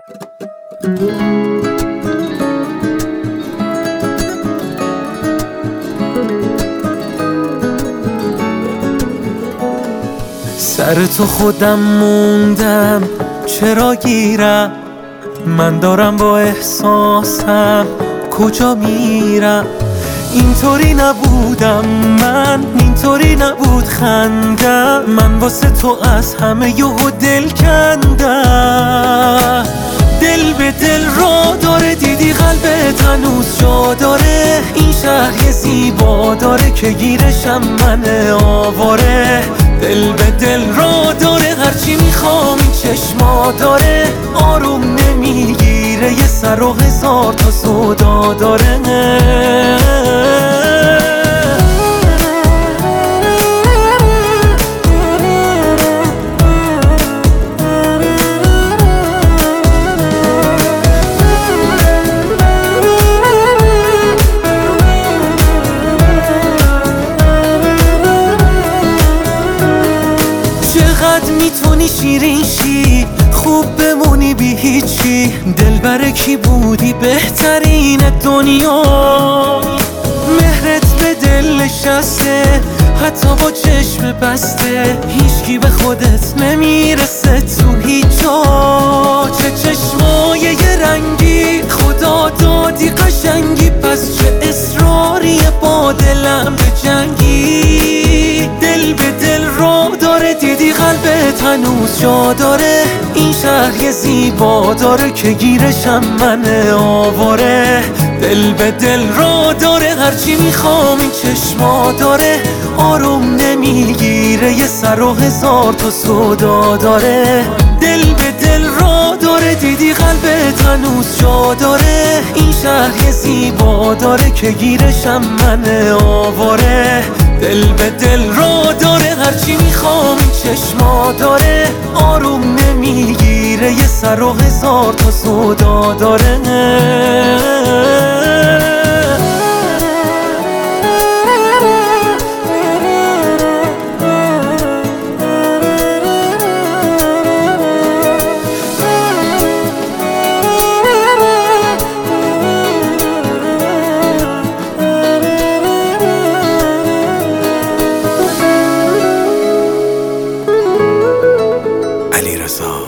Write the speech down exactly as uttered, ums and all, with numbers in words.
سر تو خودم موندم چرا گیرم، من دارم با احساسم کجا میرم. اینطوری نبودم من، اینطوری نبود خندم، من واسه تو از همه یهو دل کندم. دل به دل را داره، دیدی قلبت هنوز جا داره. این شهر یه زیبا داره که گیرشم من آواره. دل به دل را داره، هرچی میخوام این چشما داره. آروم نمیگیره، یه سر و هزار تا سودا داره. چقدر میتونی شیرین شی، خوب بمونی بی هیچی. دلبر کی بودی بهترین دنیا، مهرت به دل نشسته حتی با چشم بسته. هیچکی به خودت نمیرسه تو هیچ جا. چه چشمای یه رنگی، خدا دادی قشنگی. پس چه اصراری با دلم به جنگی. دل به دل را داره، دیدی قلبت هنوز جا داره. این شهر یه زیبا داره که گیرشم من آواره. دل به دل را داره، هرچی میخوام این چشما داره. آروم نمیگیره، یه سر و هزار تا سودا داره. دل به دل را داره، دیدی قلبت هنوز جا داره. این شهر یه زیبا داره که گیرشم من آواره. دل به دل را داره، هرچی میخوام این چشما داره. آروم نمیگیره، یه سر و هزار تا سودا داره. علیرضا